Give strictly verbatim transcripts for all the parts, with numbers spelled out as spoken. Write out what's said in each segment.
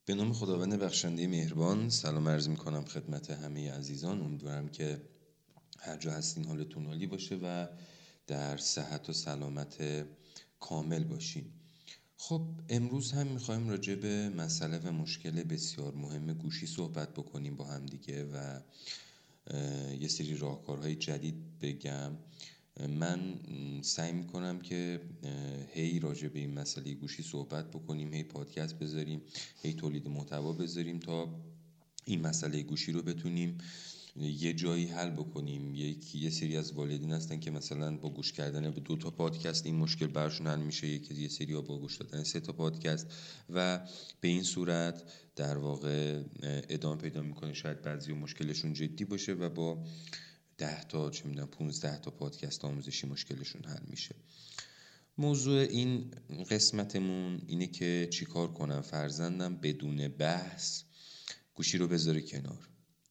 به نام خداوند بخشنده مهربان، سلام عرض می کنم خدمت همه عزیزان. امیدوارم که هر جا هستین حالتون عالی باشه و در صحت و سلامت کامل باشین. خب امروز هم میخوایم راجع به مسئله و مشکل بسیار مهم گوشی صحبت بکنیم با هم دیگه و یه سری راهکارهای جدید بگم. من سعی میکنم که هی راجع به این مسئله گوشی صحبت بکنیم، هی پادکست بذاریم، هی تولید محتوا بذاریم تا این مسئله گوشی رو بتونیم یه جایی حل بکنیم. یکی یه سری از والدین هستن که مثلا با گوش کردن به دو تا پادکست این مشکل براشون حل میشه، یکی یه سری ها با گوش دادن سه تا پادکست و به این صورت در واقع ادامه پیدا میکنه. شاید بعضی مشکلشون جدی باشه و با ده تا چه میدونم پونزده تا پادکست آموزشی مشکلشون حل میشه. موضوع این قسمتمون اینه که چیکار کنم فرزندم بدون بحث گوشی رو بذاره کنار.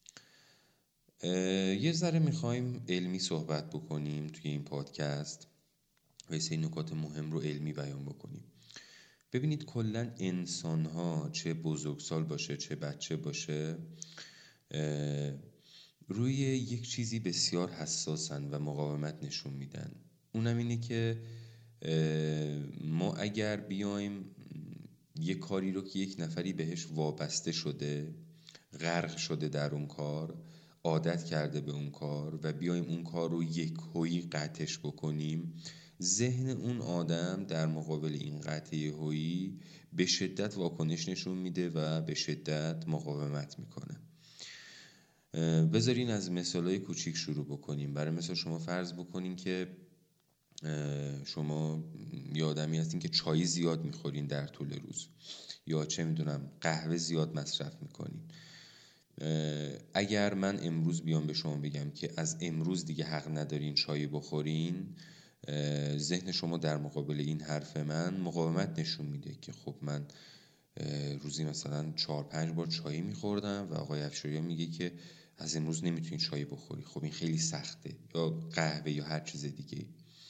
یه ذره میخوایم علمی صحبت بکنیم توی این پادکست و یه سری نکات مهم رو علمی بیان بکنیم. ببینید کلن انسان ها چه بزرگسال باشه چه بچه باشه روی یک چیزی بسیار حساسن و مقاومت نشون میدن. اونم اینه که ما اگر بیایم یک کاری رو که یک نفری بهش وابسته شده، غرق شده در اون کار، عادت کرده به اون کار و بیایم اون کار رو یک هویی قطعش بکنیم، ذهن اون آدم در مقابل این قطع هویی به شدت واکنش نشون میده و به شدت مقاومت میکنه. بذارین از مثالای کوچیک شروع بکنیم. برای مثال شما فرض بکنین که شما یه آدمی هستین که چای زیاد میخورین در طول روز یا چه میدونم قهوه زیاد مصرف میکنین. اگر من امروز بیام به شما بگم که از امروز دیگه حق ندارین چای بخورین، ذهن شما در مقابل این حرف من مقاومت نشون میده که خب من روزی مثلا چهار پنج بار چای میخوردم و آقای افشاریان میگه که از امروز نمیتونین چای بخوری. خب این خیلی سخته، یا قهوه یا هر چیز دیگه.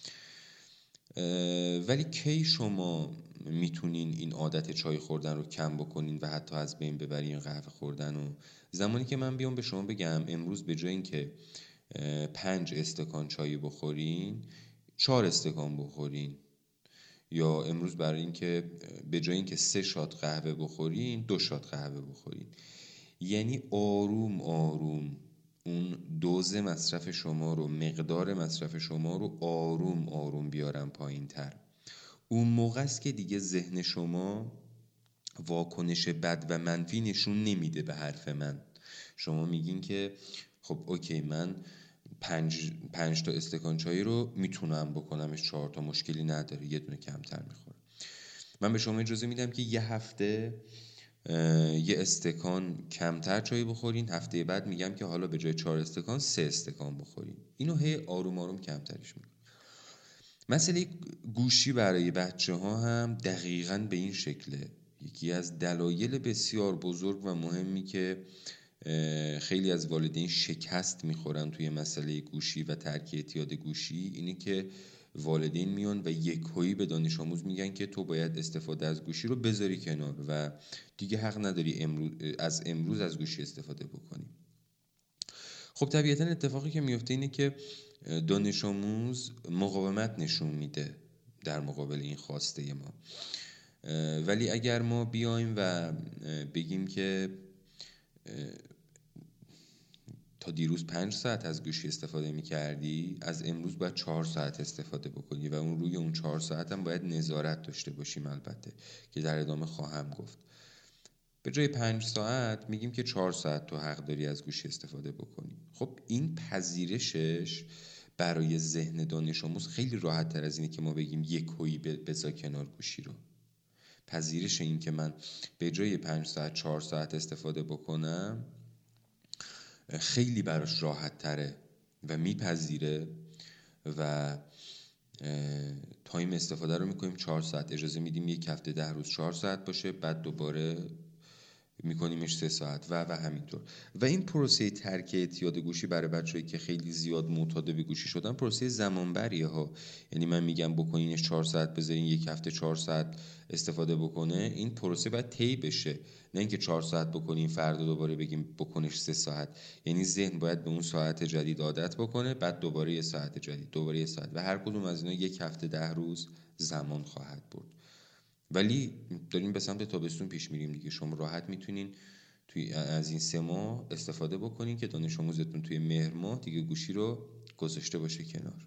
ولی کی شما میتونین این عادت چای خوردن رو کم بکنین و حتی از بین ببرین قهوه خوردن؟ و زمانی که من بیام به شما بگم امروز به جای این که پنج استکان چای بخورین چهار استکان بخورین، یا امروز برای این که به جای این که سه شات قهوه بخورین دو شات قهوه بخورین، یعنی آروم آروم اون دوز مصرف شما رو، مقدار مصرف شما رو آروم آروم بیارم پایین تر. اون موقع است که دیگه ذهن شما واکنش بد و منفی نشون نمیده به حرف من. شما میگین که خب اوکی من پنج, پنج تا استکان چای رو میتونم بکنمش چهار تا، مشکلی نداره، یه دونه کمتر میخورم. من به شما اجازه میدم که یه هفته یه استکان کمتر چای بخورین، هفته بعد میگم که حالا به جای چهار استکان سه استکان بخورین. اینو هی آروم آروم کمترش میکنم. مسئله گوشی برای بچه ها هم دقیقاً به این شکله. یکی از دلایل بسیار بزرگ و مهمی که خیلی از والدین شکست میخورن توی مسئله گوشی و ترک اعتیاد گوشی اینه که والدین میان و یکهایی به دانش آموز میگن که تو باید استفاده از گوشی رو بذاری کنار و دیگه حق نداری امروز از امروز از گوشی استفاده بکنی. خب طبیعتا اتفاقی که میفته اینه که دانش آموز مقاومت نشون میده در مقابل این خواسته ما. ولی اگر ما بیایم و بگیم که تا دیروز پنج ساعت از گوشی استفاده میکردی، از امروز باید چهار ساعت استفاده بکنی و اون روی اون چهار ساعت هم باید نظارت داشته باشیم، البته که در ادامه خواهم گفت. به جای پنج ساعت میگیم که چهار ساعت تو حق داری از گوشی استفاده بکنی. خب این پذیرشش برای ذهن دانش آموز خیلی راحت تر از اینه که ما بگیم یک هویی بذار کنار گوشی رو. پذیرش این که من به جای پنج ساعت چهار ساعت استفاده بکنم خیلی براش راحت تره و میپذیره و تایم استفاده رو میکنیم چهار ساعت، اجازه میدیم یک هفته ده روز چهار ساعت باشه، بعد دوباره میکنیمش سه ساعت و و همینطور. و این پروسه ترک اعتیاد گوشی برای بچه‌ای که خیلی زیاد معتاد به گوشی شدن پروسه زمانبریه ها. یعنی من میگم بکنینش چهار ساعت، بذارین یک هفته چهار ساعت استفاده بکنه، این پروسه باید طی بشه، نه اینکه چهار ساعت بکنین فردا دوباره بگیم بکنش سه ساعت. یعنی ذهن باید به اون ساعت جدید عادت بکنه، بعد دوباره یه ساعت جدید، دوباره یه ساعت، و هر کدوم از اینا یک هفته ده روز زمان خواهد برد. ولی داریم به سمت تابستون پیش میریم دیگه، شما راحت میتونین توی از این سه ماه استفاده بکنین که دانش آموزتون توی مهر ماه دیگه گوشی رو گذاشته باشه کنار.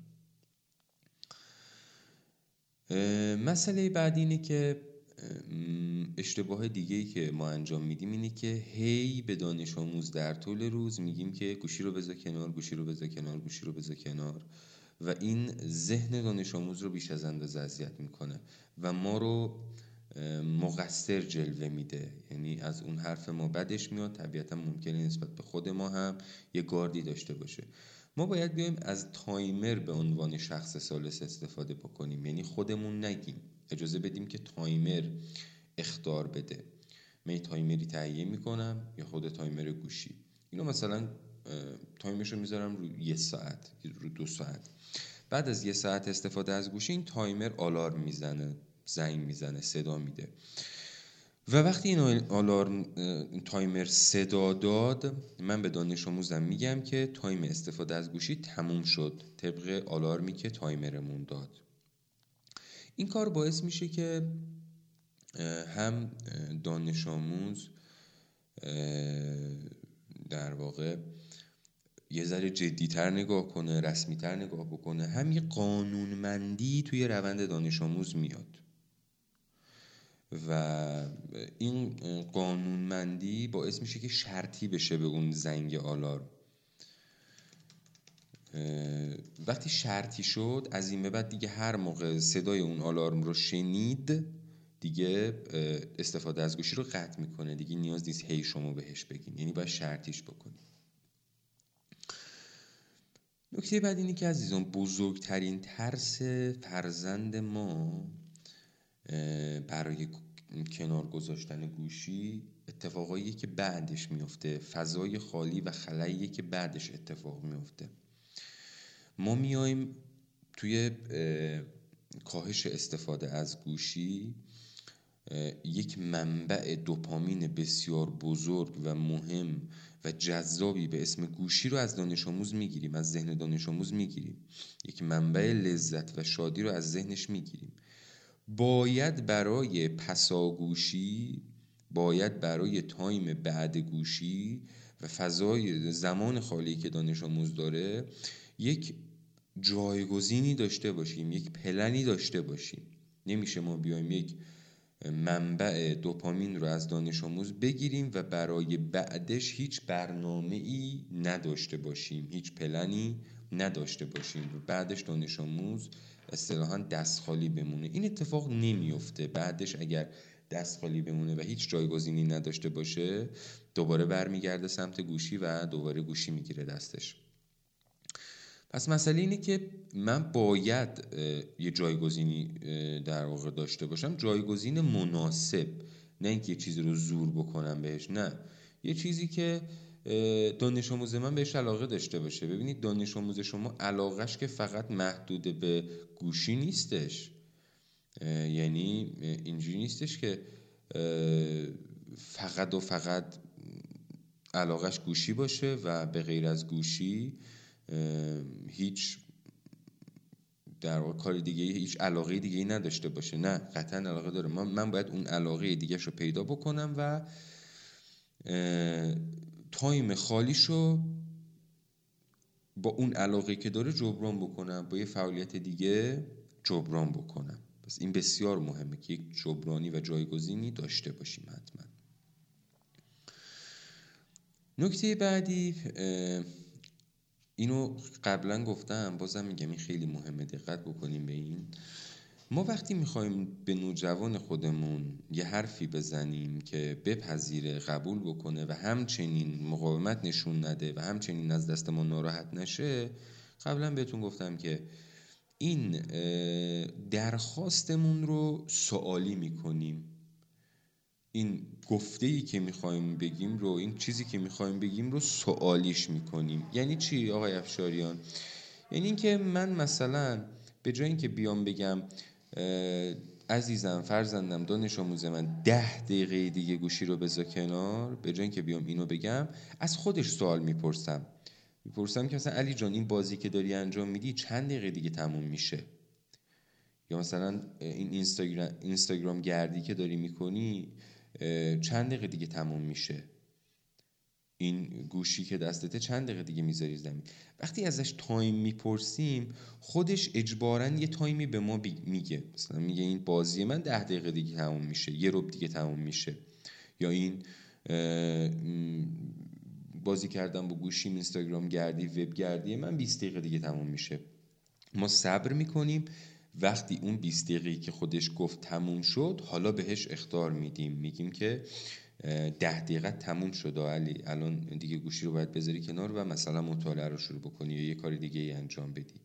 مسئله بعدی اینه که اشتباه دیگه‌ای که ما انجام میدیم اینه که هی به دانش آموز در طول روز میگیم که گوشی رو بذار کنار، گوشی رو بذار کنار، گوشی رو بذار کنار، و این ذهن دانش آموز رو بیش از اندازه اذیت میکنه و ما رو مقصر جلوه میده. یعنی از اون حرف ما بدش میاد، طبیعتا ممکنه نسبت به خود ما هم یه گاردی داشته باشه. ما باید بیایم از تایمر به عنوان شخص ثالث استفاده بکنیم، یعنی خودمون نگیم، اجازه بدیم که تایمر اخطار بده. من تایمری تهیه میکنم یا خود تایمر گوشی، اینو مثلا تایمرشو میذارم رو یه ساعت، رو دو ساعت. بعد از یه ساعت استفاده از گوشی این تایمر آلارم میزنه، زنگ میزنه، صدا میده، و وقتی این آلارم تایمر صدا داد، من به دانش آموزم میگم که تایم استفاده از گوشی تموم شد طبق آلارمی که تایمرمون داد. این کار باعث میشه که هم دانش آموز در واقع یه ذره جدی‌تر نگاه کنه، رسمی‌تر نگاه بکنه، هم یه قانونمندی توی روند دانش آموز میاد و این قانونمندی باعث میشه که شرطی بشه به اون زنگ آلارم. وقتی شرطی شد، از این به بعد دیگه هر موقع صدای اون آلارم رو شنید دیگه استفاده از گوشی رو قطع میکنه، دیگه نیاز نیست هی شما بهش بگین، یعنی باید شرطیش بکنی. نکته بعد اینه که عزیزان، بزرگترین ترس فرزند ما برای کنار گذاشتن گوشی اتفاقایی که بعدش میفته، فضای خالی و خلایی که بعدش اتفاق میفته. ما میایم توی کاهش استفاده از گوشی یک منبع دوپامین بسیار بزرگ و مهم و جذابی به اسم گوشی رو از دانش آموز میگیریم، از ذهن دانش آموز میگیریم، یک منبع لذت و شادی رو از ذهنش میگیریم. باید برای پساگوشی، باید برای تایم بعد گوشی و فضای زمان خالی که دانش آموز داره یک جایگزینی داشته باشیم، یک پلنی داشته باشیم. نمیشه ما بیایم یک منبع دوپامین رو از دانش آموز بگیریم و برای بعدش هیچ برنامه‌ای نداشته باشیم، هیچ پلنی نداشته باشیم و بعدش دانش آموز اصطلاحاً دست خالی بمونه. این اتفاق نمیفته. بعدش اگر دست خالی بمونه و هیچ جایگزینی نداشته باشه، دوباره برمیگرده سمت گوشی و دوباره گوشی میگیره دستش. پس مسئله اینه که من باید یه جایگزینی در واقع داشته باشم، جایگزین مناسب، نه اینکه یه چیزی رو زور بکنم بهش، نه، یه چیزی که دانش آموز من بهش علاقه داشته باشه. ببینید دانش آموز شما علاقهش که فقط محدود به گوشی نیستش، یعنی اینجوری نیستش که فقط و فقط علاقهش گوشی باشه و به غیر از گوشی هیچ در واقع کار دیگه، هیچ علاقه دیگه ای نداشته باشه. نه، قطعا علاقه داره. من باید اون علاقه دیگه شو پیدا بکنم و تایم خالیشو با اون علاقه که داره جبران بکنم، با یه فعالیت دیگه جبران بکنم. پس این بسیار مهمه که یک جبرانی و جایگزینی داشته باشیم حتما. نکته بعدی، اینو قبلا گفتم، بازم میگم این خیلی مهمه، دقت بکنیم به این. ما وقتی میخوایم به نوجوان خودمون یه حرفی بزنیم که بپذیره، قبول بکنه و همچنین مقاومت نشون نده و همچنین از دست ما ناراحت نشه، قبلا بهتون گفتم که این درخواستمون رو سوالی میکنیم. این گفته‌ای که میخوایم بگیم رو، این چیزی که میخوایم بگیم رو سوالیش میکنیم. یعنی چی آقای افشاریان؟ یعنی اینکه من مثلا به جای اینکه بیام بگم عزیزم، فرزندم، دانش آموز من، ده دقیقه دیگه گوشی رو بذار کنار، به جای اینکه بیام اینو بگم، از خودش سوال میپرسم میپرسم که مثلا علی جان، این بازی که داری انجام میدی چند دقیقه دیگه تموم میشه؟ یا مثلا این اینستاگرام اینستاگرام گردی که داری میکنی چند دقیقه دیگه تموم میشه؟ این گوشی که دستته چند دقیقه دیگه میذاری زمین؟ وقتی ازش تایم میپرسیم، خودش اجباراً یه تایمی به ما میگه. مثلا میگه این بازی من ده دقیقه دیگه تموم میشه، یه ربع دیگه تموم میشه. یا این بازی کردم با گوشیم اینستاگرام گردی، وب گردی من بیست دقیقه دیگه تموم میشه. ما صبر میکنیم، وقتی اون بیست دقیقه‌ای که خودش گفت تموم شد، حالا بهش اخطار میدیم، میگیم که ده دقیقه تموم شد علی، الان دیگه گوشی رو باید بذاری کنار و مثلا مطالعه رو شروع بکنی یا یه کار دیگه ای انجام بدی.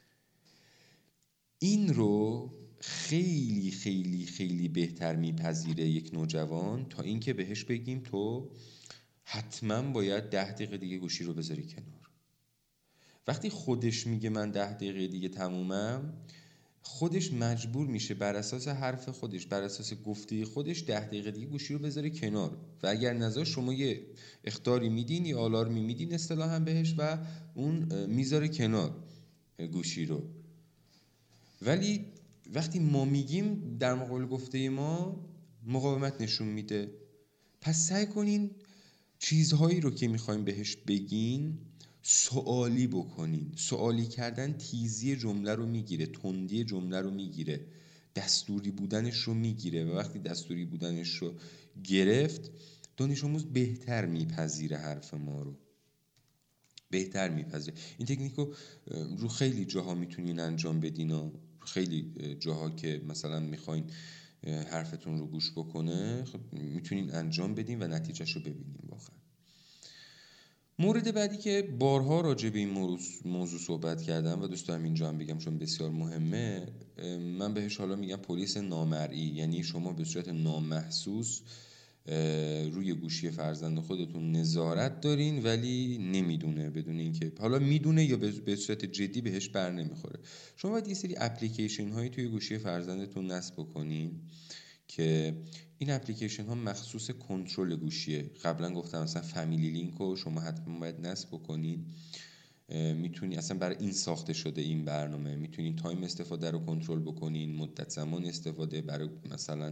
این رو خیلی خیلی خیلی بهتر میپذیره یک نوجوان تا اینکه بهش بگیم تو حتما باید ده دقیقه دیگه گوشی رو بذاری کنار. وقتی خودش میگه من ده دقیقه دیگه تمومم، خودش مجبور میشه بر اساس حرف خودش، بر اساس گفته خودش، ده دقیقه دیگه گوشی رو بذاره کنار. و اگر نذار، شما یه اخطاری میدین، یه آلارمی میدین اصطلاحاً بهش و اون میذاره کنار گوشی رو. ولی وقتی ما میگیم، در مقابل گفته ما مقاومت نشون میده. پس سعی کنین چیزهایی رو که میخوایم بهش بگین سوالی بکنین. سوالی کردن تیزی جمله رو میگیره، تندی جمله رو میگیره، دستوری بودنش رو میگیره. و وقتی دستوری بودنش رو گرفت، دانش آموز بهتر میپذیره حرف ما رو، بهتر میپذیره. این تکنیک رو رو خیلی جاها میتونین انجام بدین و خیلی جاها که مثلا میخواین حرفتون رو گوش بکنه، خب میتونین انجام بدین و نتیجهش رو ببینین. واقعا مورد بعدی که بارها راجع به این موضوع صحبت کردم و دوست دارم اینجا هم بگم چون بسیار مهمه، من بهش حالا میگم پلیس نامرئی. یعنی شما به صورت نامحسوس روی گوشی فرزند خودتون نظارت دارین ولی نمیدونه، بدون اینکه حالا میدونه یا به صورت جدی بهش بر نمیخوره. شما باید یه سری اپلیکیشن هایی توی گوشی فرزندتون نصب بکنین که این اپلیکیشن ها مخصوص کنترل گوشیه. قبلا گفتم مثلا فامیلی لینک رو شما حتما باید نصب بکنین. میتونی اصلا برای این ساخته شده این برنامه، میتونین تایم استفاده رو کنترل بکنین، مدت زمان استفاده، برای مثلا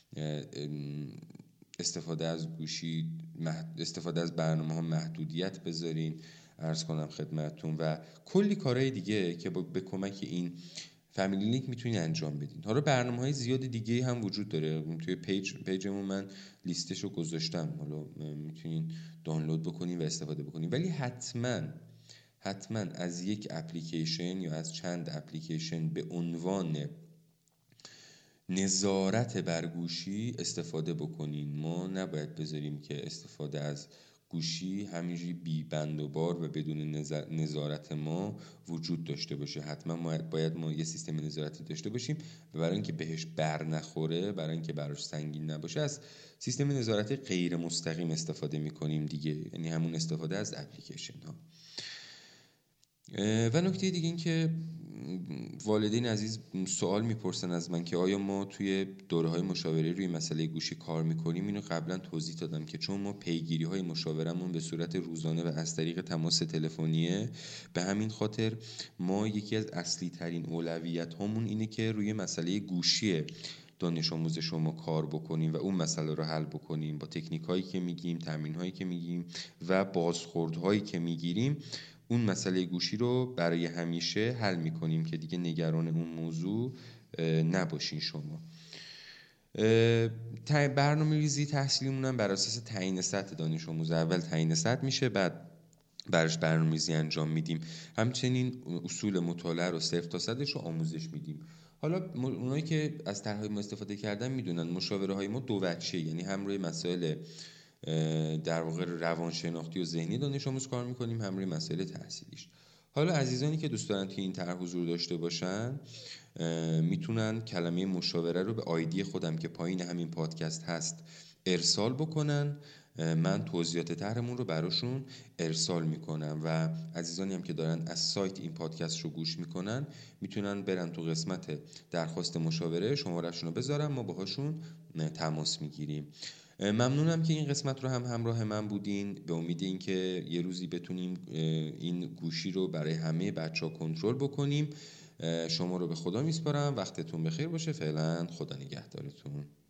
استفاده از گوشی، استفاده از برنامه ها محدودیت بذارین، عرض کنم خدمتتون، و کلی کارهای دیگه که به کمک این فامیلی لینک میتونین انجام بدین. حالا برنامه‌های زیاد دیگه هم وجود داره. توی پیج پیجمون من لیستش رو گذاشتم، حالا میتونین دانلود بکنین و استفاده بکنین. ولی حتما حتما از یک اپلیکیشن یا از چند اپلیکیشن به عنوان نظارت بر گوشی استفاده بکنین. ما نباید بذاریم که استفاده از گوشی همینجوری بی بند و بار و بدون نظارت ما وجود داشته باشه. حتما باید ما یه سیستم نظارتی داشته باشیم و برای اینکه بهش بر نخوره، برای اینکه براش سنگین نباشه، از سیستم نظارتی غیر مستقیم استفاده میکنیم دیگه، یعنی همون استفاده از اپلیکیشن ها. و نکته دیگه این که والدین عزیز سوال میپرسن از من که آیا ما توی دوره‌های مشاوره روی مسئله گوشی کار میکنیم. اینو قبلا توضیح دادم که چون ما پیگیری‌های مشاورمون به صورت روزانه و از طریق تماس تلفنیه، به همین خاطر ما یکی از اصلی ترین اولویت هامون اینه که روی مسئله گوشی دانش آموز شما کار بکنیم و اون مسئله رو حل بکنیم با تکنیک هایی که میگیم، تمرین هایی که میگیم و بازخورد هایی که میگیریم. اون مسئله گوشی رو برای همیشه حل میکنیم که دیگه نگران اون موضوع نباشین شما. برنامه ریزی تحصیلیمون هم بر اساس تعیین سطح دانش آموز، اول تعیین سطح میشه، بعد براش برنامه‌ریزی انجام میدیم. همچنین اصول مطالعه رو صفر تا صدش رو آموزش میدیم. حالا اونایی که از طرح‌های ما استفاده کردن میدونن مشاوره‌های ما دو وجهه، یعنی هم روی مسائل در واقع روانشناختی و ذهنی دانش آموز کار میکنیم، هم روی مسائل تحصیلیش. حالا عزیزانی که دوست دارن که این طرح حضور داشته باشن میتونن کلمه مشاوره رو به آیدی خودم که پایین همین پادکست هست ارسال بکنن، من توضیحات طرحمون رو براشون ارسال میکنم و عزیزانی هم که دارن از سایت این پادکست رو گوش میکنن میتونن برن تو قسمت درخواست مشاوره، شمارهشون رو بذارن، ما باهاشون تماس میگیریم. ممنونم که این قسمت رو هم همراه من بودین، به امید این که یه روزی بتونیم این گوشی رو برای همه بچه‌ها کنترل بکنیم. شما رو به خدا میسپارم، وقتتون بخیر باشه، فعلا خدا نگهدارتون.